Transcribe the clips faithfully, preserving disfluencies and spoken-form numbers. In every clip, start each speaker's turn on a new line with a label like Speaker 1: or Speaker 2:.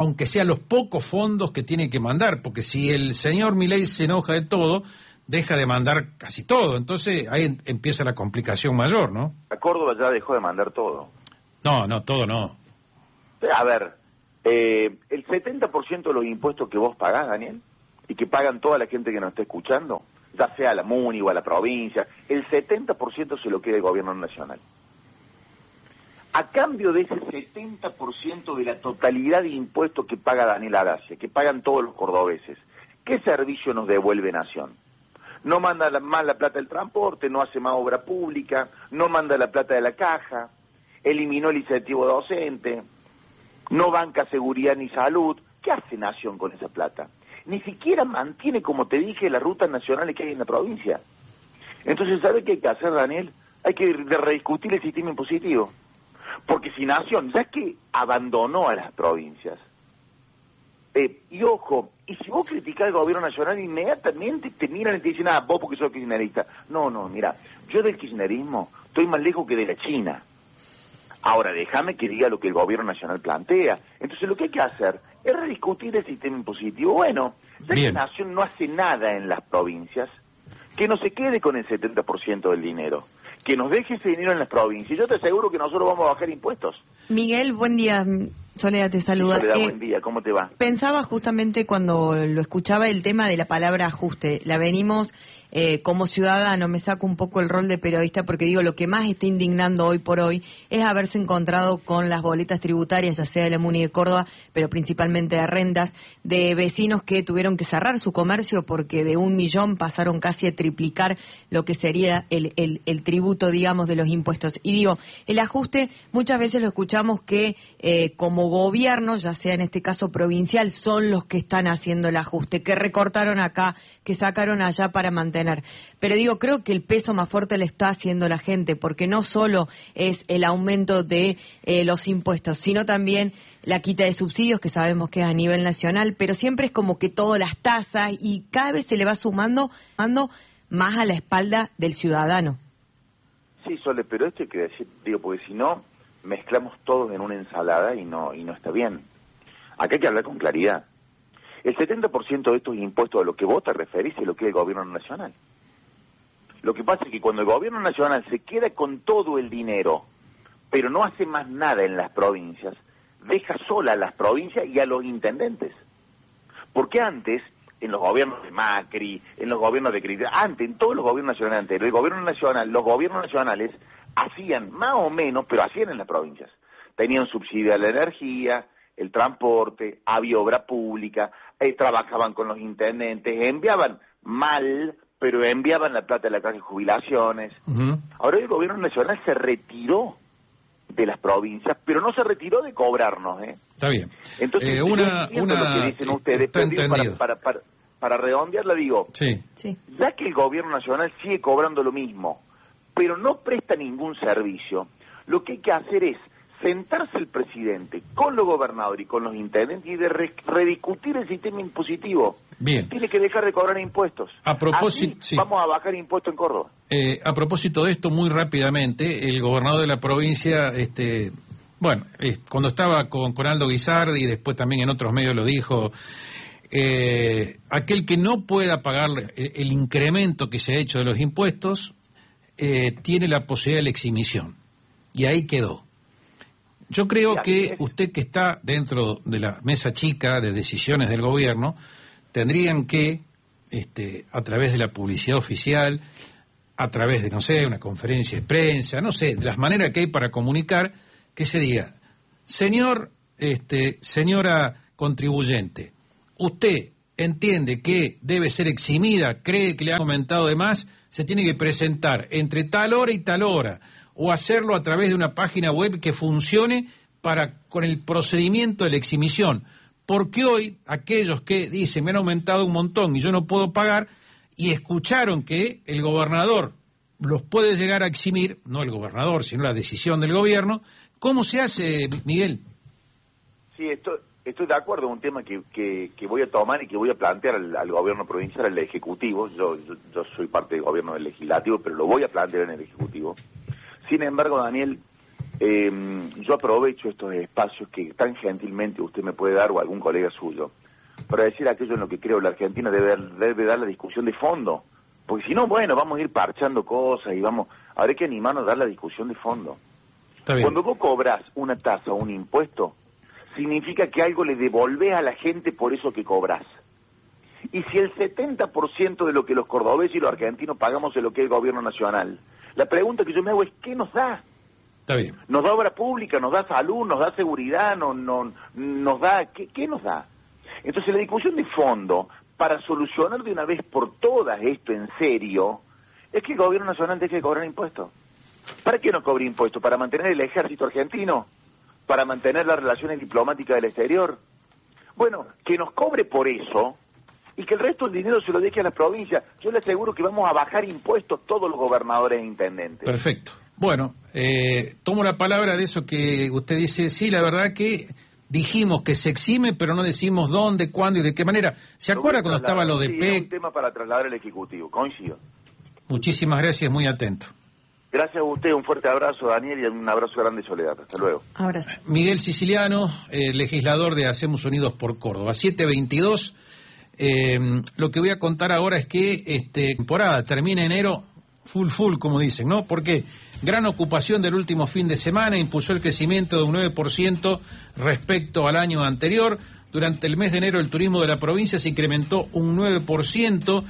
Speaker 1: aunque sea los pocos fondos que tiene que mandar, porque si el señor Milei se enoja de todo, deja de mandar casi todo, entonces ahí empieza la complicación mayor, ¿no?
Speaker 2: A Córdoba ya dejó de mandar todo.
Speaker 1: No, no, todo no.
Speaker 2: A ver, eh, el setenta por ciento de los impuestos que vos pagás, Daniel, y que pagan toda la gente que nos está escuchando, ya sea a la MUNI o a la provincia, el setenta por ciento se lo queda el gobierno nacional. A cambio de ese setenta por ciento de la totalidad de impuestos que paga Daniel Aracia, que pagan todos los cordobeses, ¿qué servicio nos devuelve Nación? No manda la, más la plata del transporte, no hace más obra pública, no manda la plata de la caja, eliminó el incentivo docente, no banca seguridad ni salud. ¿Qué hace Nación con esa plata? Ni siquiera mantiene, como te dije, las rutas nacionales que hay en la provincia. Entonces, ¿sabe qué hay que hacer, Daniel? Hay que rediscutir el sistema impositivo. Porque si Nación, ya que abandonó a las provincias, eh, y ojo, y si vos criticás al gobierno nacional, inmediatamente te miran y te dicen, ah, vos porque sos kirchnerista. No, no, mira, yo del kirchnerismo estoy más lejos que de la China. Ahora, déjame que diga lo que el gobierno nacional plantea. Entonces, lo que hay que hacer es rediscutir el sistema impositivo. Bueno, ya que Nación no hace nada en las provincias, que no se quede con el setenta por ciento del dinero. Que nos deje ese dinero en las provincias. Yo te aseguro que nosotros vamos a bajar impuestos.
Speaker 3: Miguel, buen día. Soledad te saluda.
Speaker 2: Soledad,
Speaker 3: eh,
Speaker 2: buen día. ¿Cómo te va?
Speaker 3: Pensaba justamente cuando lo escuchaba el tema de la palabra ajuste. La venimos... Eh, como ciudadano me saco un poco el rol de periodista porque digo, lo que más está indignando hoy por hoy es haberse encontrado con las boletas tributarias, ya sea de la MUNI de Córdoba, pero principalmente de rentas, de vecinos que tuvieron que cerrar su comercio porque de un millón pasaron casi a triplicar lo que sería el, el, el tributo, digamos, de los impuestos. Y digo, el ajuste, muchas veces lo escuchamos que eh, como gobierno, ya sea en este caso provincial, son los que están haciendo el ajuste, que recortaron acá, que sacaron allá para mantener. Pero digo, creo que el peso más fuerte le está haciendo la gente, porque no solo es el aumento de eh, los impuestos, sino también la quita de subsidios, que sabemos que es a nivel nacional, pero siempre es como que todas las tasas y cada vez se le va sumando, sumando más a la espalda del ciudadano.
Speaker 2: Sí, Sole, pero esto hay que decir, digo, porque si no, mezclamos todos en una ensalada y no, y no está bien. Acá hay que hablar con claridad. El setenta por ciento de estos impuestos a lo que vos te referís es lo que es el gobierno nacional. Lo que pasa es que cuando el gobierno nacional se queda con todo el dinero, pero no hace más nada en las provincias, deja sola a las provincias y a los intendentes. Porque antes, en los gobiernos de Macri, en los gobiernos de Cristina, antes, en todos los gobiernos nacionales anteriores, el gobierno nacional, los gobiernos nacionales hacían más o menos, pero hacían en las provincias. Tenían subsidio a la energía, el transporte, había obra pública, eh, trabajaban con los intendentes, enviaban mal, pero enviaban la plata de la caja de jubilaciones. Uh-huh. Ahora el gobierno nacional se retiró de las provincias, pero no se retiró de cobrarnos, ¿eh?
Speaker 1: Está bien.
Speaker 2: Entonces,
Speaker 1: eh, una, una,
Speaker 2: lo que dicen ustedes, pero digo, para, para, para, para redondearla digo,
Speaker 1: sí.
Speaker 3: Sí.
Speaker 2: Ya que el gobierno nacional sigue cobrando lo mismo, pero no presta ningún servicio, lo que hay que hacer es sentarse el presidente con los gobernadores y con los intendentes y de re rediscutir el sistema impositivo.
Speaker 1: Bien.
Speaker 2: Tiene que dejar de cobrar impuestos.
Speaker 1: A propósito,
Speaker 2: Así
Speaker 1: sí.
Speaker 2: Vamos a bajar impuestos en Córdoba.
Speaker 1: Eh, a propósito de esto, muy rápidamente, el gobernador de la provincia, este, bueno, eh, cuando estaba con, con Aldo Guisardi y después también en otros medios lo dijo, eh, aquel que no pueda pagar el, el incremento que se ha hecho de los impuestos, eh, tiene la posibilidad de la exhibición. Y ahí quedó. Yo creo que usted, que está dentro de la mesa chica de decisiones del gobierno, tendrían que, este, a través de la publicidad oficial, a través de, no sé, una conferencia de prensa, no sé, de las maneras que hay para comunicar, que se diga, señor, este, señora contribuyente, usted entiende que debe ser eximida, cree que le han aumentado de más, se tiene que presentar entre tal hora y tal hora, o hacerlo a través de una página web que funcione para con el procedimiento de la exhibición. Porque hoy aquellos que dicen me han aumentado un montón y yo no puedo pagar, y escucharon que el gobernador los puede llegar a eximir, no el gobernador, sino la decisión del gobierno, ¿cómo se hace, Miguel?
Speaker 2: Sí, estoy, estoy de acuerdo, es un tema que, que, que voy a tomar y que voy a plantear al, al gobierno provincial, al ejecutivo. Yo, yo, yo soy parte del gobierno del legislativo, pero lo voy a plantear en el ejecutivo. Sin embargo, Daniel, Eh, yo aprovecho estos espacios que tan gentilmente usted me puede dar o algún colega suyo para decir aquello en lo que creo la Argentina debe, debe dar la discusión de fondo, porque si no, bueno, vamos a ir parchando cosas y vamos, habrá que animarnos a dar la discusión de fondo. Está bien. Cuando vos cobras una tasa o un impuesto, significa que algo le devolvés a la gente por eso que cobras. Y si el setenta por ciento de lo que los cordobeses y los argentinos pagamos es lo que es el gobierno nacional, la pregunta que yo me hago es, ¿qué nos da?
Speaker 1: Está bien.
Speaker 2: Nos da obra pública, nos da salud, nos da seguridad, no, no, nos da... ¿qué, ¿Qué nos da? Entonces la discusión de fondo, para solucionar de una vez por todas esto en serio, es que el gobierno nacional deje de cobrar impuestos. ¿Para qué no cobra impuestos? ¿Para mantener el ejército argentino? ¿Para mantener las relaciones diplomáticas del exterior? Bueno, que nos cobre por eso y que el resto del dinero se lo deje a las provincias. Yo le aseguro que vamos a bajar impuestos todos los gobernadores e intendentes.
Speaker 1: Perfecto. Bueno, eh, tomo la palabra de eso que usted dice. Sí, la verdad que dijimos que se exime, pero no decimos dónde, cuándo y de qué manera. ¿Se acuerda cuando estaba lo de
Speaker 2: sí,
Speaker 1: P E C?
Speaker 2: Es un tema para trasladar al Ejecutivo, coincido.
Speaker 1: Muchísimas gracias, muy atento.
Speaker 2: Gracias a usted, un fuerte abrazo, Daniel, y un abrazo grande, Soledad. Hasta luego.
Speaker 3: Abrazo.
Speaker 1: Miguel Siciliano, eh, legislador de Hacemos Unidos por Córdoba. siete veintidós. Eh, lo que voy a contar ahora es que este temporada termina enero full full, como dicen, ¿no? Porque gran ocupación del último fin de semana impulsó el crecimiento de un nueve por ciento respecto al año anterior. Durante el mes de enero el turismo de la provincia se incrementó un nueve por ciento.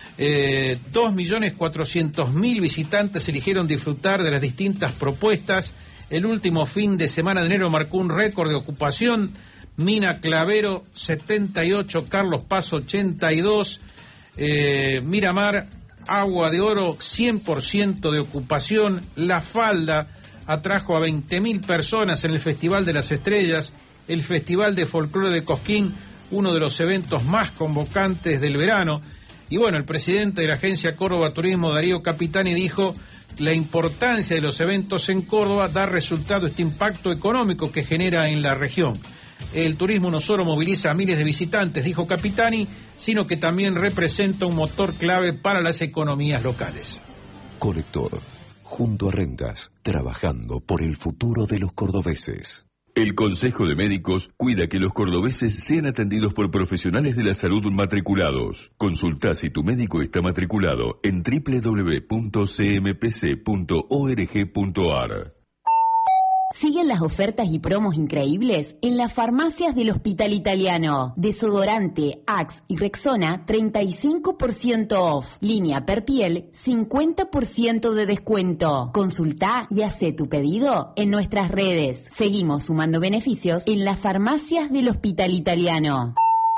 Speaker 1: Eh, dos millones cuatrocientos mil visitantes eligieron disfrutar de las distintas propuestas. El último fin de semana de enero marcó un récord de ocupación. Mina Clavero setenta y ocho, Carlos Paz ochenta y dos, eh, Miramar, Agua de Oro cien por ciento de ocupación. La Falda atrajo a veinte mil personas en el Festival de las Estrellas. El Festival de Folclore de Cosquín, uno de los eventos más convocantes del verano. Y bueno, el presidente de la agencia Córdoba Turismo, Darío Capitani, dijo la importancia de los eventos en Córdoba da resultado este impacto económico que genera en la región. El turismo no solo moviliza a miles de visitantes, dijo Capitani, sino que también representa un motor clave para las economías locales.
Speaker 4: Colector, junto a Rentas, trabajando por el futuro de los cordobeses.
Speaker 5: El Consejo de Médicos cuida que los cordobeses sean atendidos por profesionales de la salud matriculados. Consulta si tu médico está matriculado en doble u doble u doble u punto c m p c punto org punto a r.
Speaker 6: Siguen las ofertas y promos increíbles en las farmacias del Hospital Italiano. Desodorante, Axe y Rexona, treinta y cinco por ciento off. Línea per piel, cincuenta por ciento de descuento. Consulta y hace tu pedido en nuestras redes. Seguimos sumando beneficios en las farmacias del Hospital Italiano.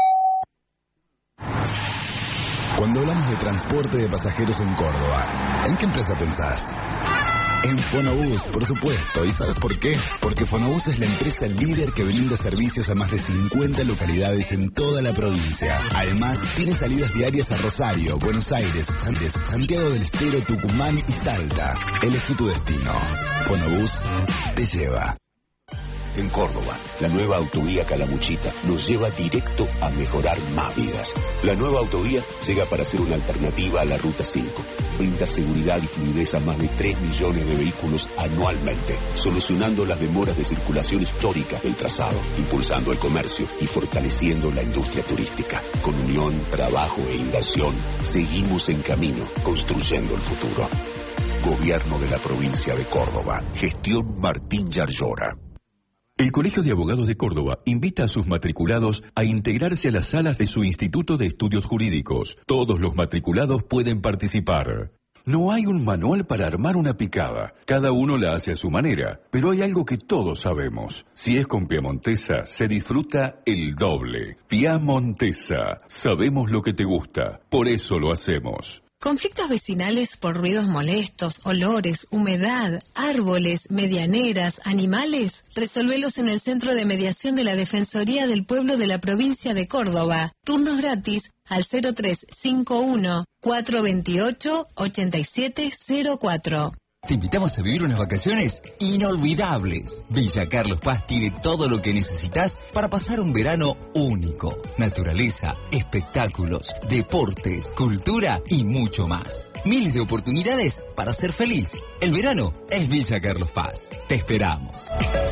Speaker 7: Cuando hablamos de transporte de pasajeros en Córdoba, ¿en qué empresa pensás? En Fonobús, por supuesto. ¿Y sabes por qué? Porque Fonobús es la empresa líder que brinda servicios a más de cincuenta localidades en toda la provincia. Además, tiene salidas diarias a Rosario, Buenos Aires, Santiago del Estero, Tucumán y Salta. Elegí tu destino. Fonobús te lleva.
Speaker 8: En Córdoba, la nueva autovía Calamuchita nos lleva directo a mejorar más vidas. La nueva autovía llega para ser una alternativa a la Ruta cinco. Brinda seguridad y fluidez a más de tres millones de vehículos anualmente, solucionando las demoras de circulación históricas del trazado, impulsando el comercio y fortaleciendo la industria turística. Con unión, trabajo e inversión, seguimos en camino, construyendo el futuro. Gobierno de la provincia de Córdoba. Gestión Martín Yarlora.
Speaker 5: El Colegio de Abogados de Córdoba invita a sus matriculados a integrarse a las salas de su Instituto de Estudios Jurídicos. Todos los matriculados pueden participar. No hay un manual para armar una picada. Cada uno la hace a su manera. Pero hay algo que todos sabemos. Si es con Piamontesa, se disfruta el doble. Piamontesa. Sabemos lo que te gusta. Por eso lo hacemos.
Speaker 9: Conflictos vecinales por ruidos molestos, olores, humedad, árboles, medianeras, animales. Resolvelos en el Centro de Mediación de la Defensoría del Pueblo de la provincia de Córdoba. Turnos gratis al cero tres cinco uno, cuatro dos ocho, ocho siete cero cuatro.
Speaker 10: Te invitamos a vivir unas vacaciones inolvidables. Villa Carlos Paz tiene todo lo que necesitas para pasar un verano único. Naturaleza, espectáculos, deportes, cultura y mucho más. Miles de oportunidades para ser feliz. El verano es Villa Carlos Paz. Te esperamos.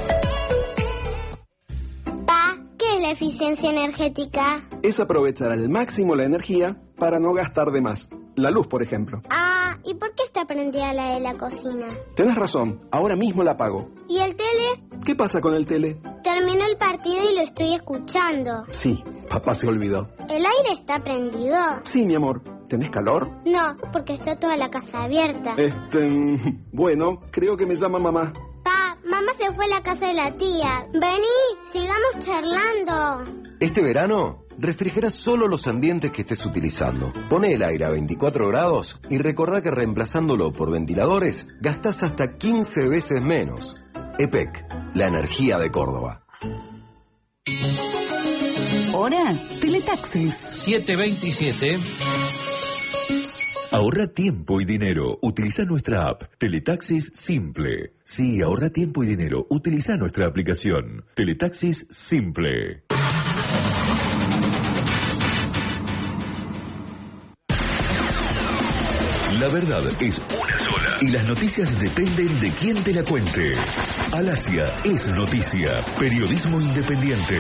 Speaker 11: Pa, ¿qué es la eficiencia energética?
Speaker 12: Es aprovechar al máximo la energía para no gastar de más. La luz, por ejemplo.
Speaker 11: Ah, ¿y por qué está prendida la de la cocina?
Speaker 12: Tenés razón, ahora mismo la apago.
Speaker 11: ¿Y el tele?
Speaker 12: ¿Qué pasa con el tele?
Speaker 11: Terminó el partido y lo estoy escuchando.
Speaker 12: Sí, papá se olvidó.
Speaker 11: ¿El aire está prendido?
Speaker 12: Sí, mi amor. ¿Tenés calor?
Speaker 11: No, porque está toda la casa abierta.
Speaker 12: Este... Bueno, creo que me llama mamá.
Speaker 11: Pa, mamá se fue a la casa de la tía. Vení, sigamos charlando.
Speaker 13: Este verano, refrigera solo los ambientes que estés utilizando. Poné el aire a veinticuatro grados y recordá que reemplazándolo por ventiladores, gastás hasta quince veces menos. E P E C, la energía de Córdoba.
Speaker 6: Hora Teletaxis.
Speaker 1: siete veintisiete.
Speaker 5: Ahorra tiempo y dinero. Utiliza nuestra app Teletaxis Simple. Sí, ahorra tiempo y dinero. Utiliza nuestra aplicación Teletaxis Simple. La verdad es una sola y las noticias dependen de quién te la cuente. Alasia es noticia. Periodismo independiente.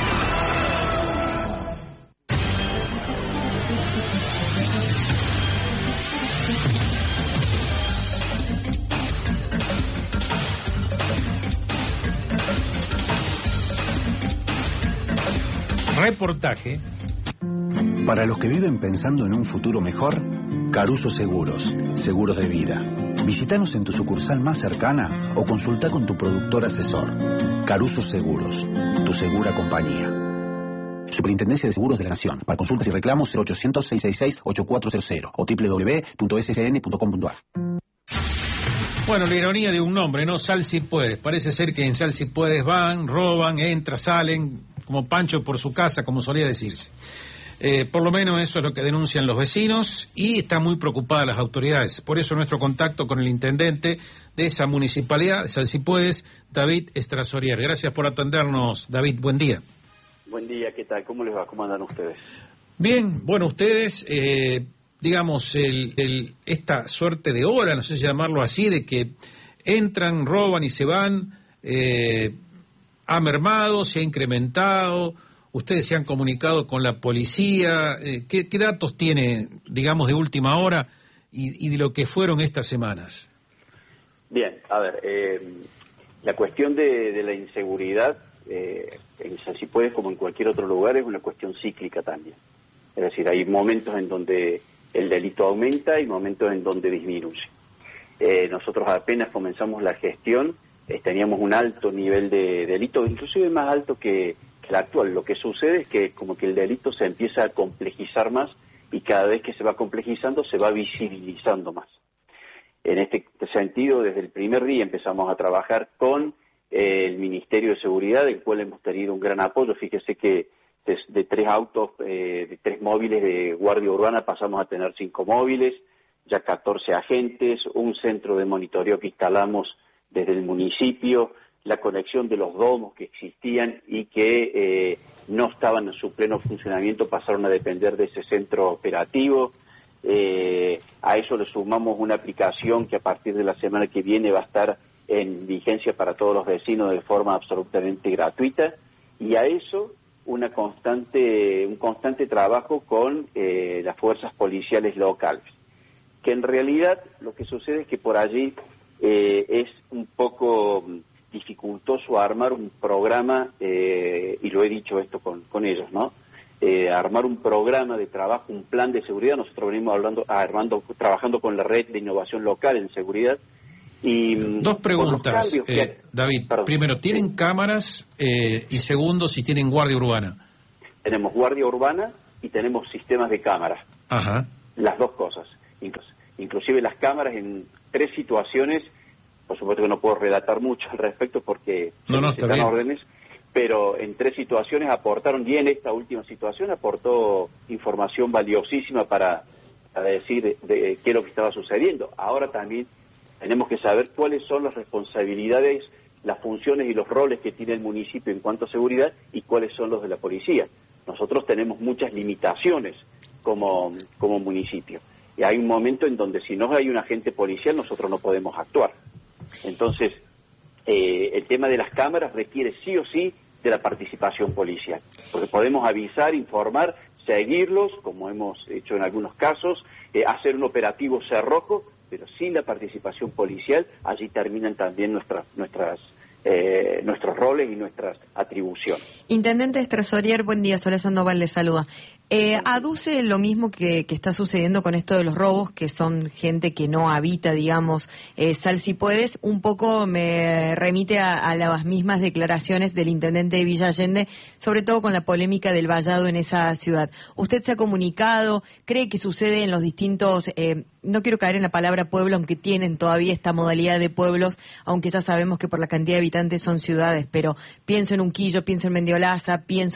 Speaker 1: Reportaje.
Speaker 14: Para los que viven pensando en un futuro mejor, Caruso Seguros, seguros de vida. Visítanos en tu sucursal más cercana o consulta con tu productor asesor. Caruso Seguros, tu segura compañía. Superintendencia de Seguros de la Nación. Para consultas y reclamos cero ochocientos, seiscientos sesenta y seis, ochenta y cuatro cero cero o doble u doble u doble u punto s s n punto com punto a r.
Speaker 1: Bueno, la ironía de un nombre, ¿no? Sal si puedes. Parece ser que en Sal si puedes van, roban, entran, salen, como Pancho por su casa, como solía decirse. Eh, por lo menos eso es lo que denuncian los vecinos y están muy preocupadas las autoridades. Por eso nuestro contacto con el intendente de esa municipalidad, de Sal si puedes, David Estrasorier. Gracias por atendernos, David. Buen día.
Speaker 15: Buen día, ¿qué tal? ¿Cómo les va? ¿Cómo andan ustedes?
Speaker 1: Bien, bueno, ustedes, eh, digamos, el, el, esta suerte de ola, no sé si llamarlo así, de que entran, roban y se van, eh, ha mermado, se ha incrementado. Ustedes se han comunicado con la policía. Eh, ¿qué, ¿Qué datos tiene, digamos, de última hora y, y de lo que fueron estas semanas?
Speaker 15: Bien, a ver, eh, la cuestión de, de la inseguridad, eh, en San Cipués, como en cualquier otro lugar, es una cuestión cíclica también. Es decir, hay momentos en donde el delito aumenta y momentos en donde disminuye. Eh, nosotros apenas comenzamos la gestión, eh, teníamos un alto nivel de delito, inclusive más alto que la actual. Lo que sucede es que como que el delito se empieza a complejizar más y cada vez que se va complejizando se va visibilizando más. En este sentido, desde el primer día empezamos a trabajar con eh, el Ministerio de Seguridad, del cual hemos tenido un gran apoyo. Fíjese que de, de tres autos, eh, de tres móviles de Guardia Urbana pasamos a tener cinco móviles, ya catorce agentes, un centro de monitoreo que instalamos desde el municipio, la conexión de los domos que existían y que eh, no estaban en su pleno funcionamiento pasaron a depender de ese centro operativo. Eh, a eso le sumamos una aplicación que a partir de la semana que viene va a estar en vigencia para todos los vecinos de forma absolutamente gratuita, y a eso una constante, un constante trabajo con eh, las fuerzas policiales locales, que en realidad lo que sucede es que por allí eh, es un poco dificultoso armar un programa, eh, y lo he dicho esto con, con ellos, ¿no? Eh, armar un programa de trabajo, un plan de seguridad. Nosotros venimos hablando, armando, trabajando con la red de innovación local en seguridad. Y
Speaker 1: dos preguntas, eh, que... David. Perdón. Primero, ¿tienen cámaras? Eh, y segundo, si tienen guardia urbana.
Speaker 15: Tenemos guardia urbana y tenemos sistemas de cámaras.
Speaker 1: Ajá.
Speaker 15: Las dos cosas. Inclusive las cámaras en tres situaciones. Por supuesto que no puedo relatar mucho al respecto porque
Speaker 1: no, no,
Speaker 15: están órdenes, pero en tres situaciones aportaron, y en esta última situación aportó información valiosísima para, para decir de, de qué es lo que estaba sucediendo. Ahora también Tenemos que saber cuáles son las responsabilidades, las funciones y los roles que tiene el municipio en cuanto a seguridad y cuáles son los de la policía. Nosotros tenemos muchas limitaciones como, como municipio. Y hay un momento en donde si no hay un agente policial nosotros no podemos actuar. Entonces, eh, el tema de las cámaras requiere sí o sí de la participación policial. Porque podemos avisar, informar, seguirlos, como hemos hecho en algunos casos, eh, hacer un operativo cerrojo, pero sin la participación policial, allí terminan también nuestras nuestras eh, nuestros roles y nuestras atribuciones.
Speaker 3: Intendente Estrasorier, buen día, Soledad Sandoval le saluda. Eh, aduce lo mismo que, que está sucediendo con esto de los robos, que son gente que no habita, digamos, eh, Sal si puedes, un poco me remite a, a las mismas declaraciones del intendente de Villa Allende, sobre todo con la polémica del vallado en esa ciudad. ¿Usted se ha comunicado? ¿Cree que sucede en los distintos, eh, no quiero caer en la palabra pueblo, aunque tienen todavía esta modalidad de pueblos, aunque ya sabemos que por la cantidad de habitantes son ciudades, pero pienso en Unquillo, pienso en Mendiolaza, pienso